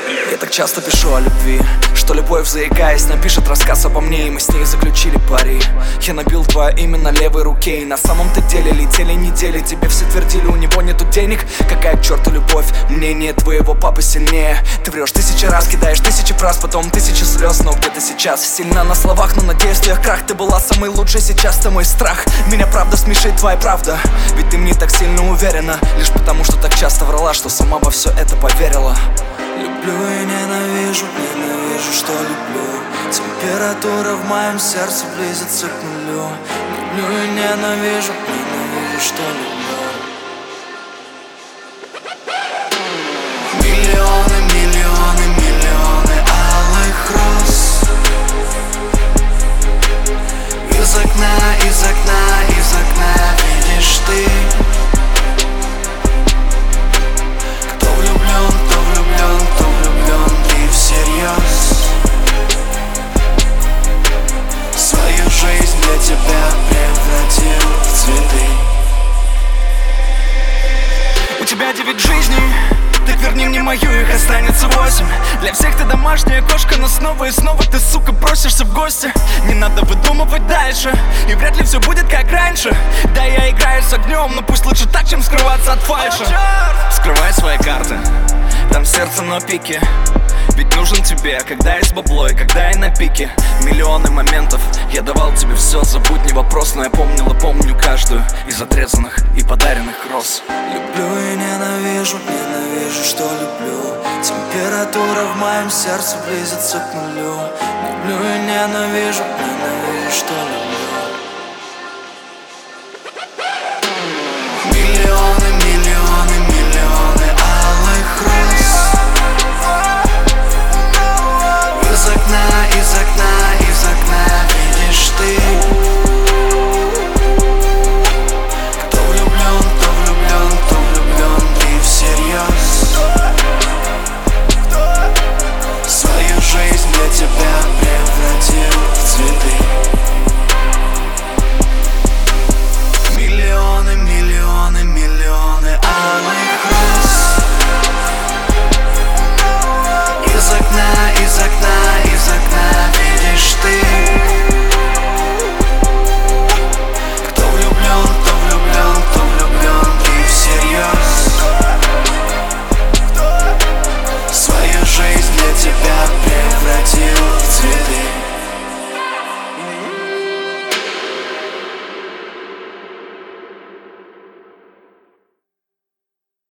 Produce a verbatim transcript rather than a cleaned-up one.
Я так часто пишу о любви, что любовь, заикаясь, напишет рассказ обо мне, и мы с ней заключили пари. Я набил твое имя на левой руке, и на самом-то деле летели недели. Тебе все твердили, у него нету денег. Какая к черту любовь, мнение твоего папы сильнее. Ты врешь тысячи раз, кидаешь тысячи фраз, потом тысячи слез, но где ты сейчас? Сильна на словах, но надеюсь, что я крах. Ты была самой лучшей, сейчас ты мой страх. Меня правда смешит твоя правда, ведь ты мне так сильно уверена, лишь потому, что так часто врала, что сама во все это поверила. Люблю и ненавижу, ненавижу, что люблю. Температура в моем сердце близится к нулю. Люблю и ненавижу, ненавижу, что люблю. Миллионы, миллионы, миллионы алых роз. Из окна, из окна, из окна видишь ты. Кто влюблен, кто влюблен, кто влюблен и всерьез. Свою жизнь для тебя превратил в цветы. У тебя девять жизней, так верни мне мою, их останется восемь. Для всех ты домашняя кошка, но снова и снова ты, сука, просишься в гости. Не надо выдумывать дальше, и вряд ли все будет как раньше. Да, я играю с огнем, но пусть лучше так, чем скрываться от фальши. Скрывай свои карты, там сердце на пике. Ведь нужен тебе, когда есть бабло и когда я на пике. Миллионы моментов, я давал тебе все, забудь не вопрос. Но я помнил и помню каждую из отрезанных и подаренных роз. Люблю и ненавижу, ненавижу, что люблю. Температура в моем сердце близится к нулю. Люблю и ненавижу, ненавижу, что люблю.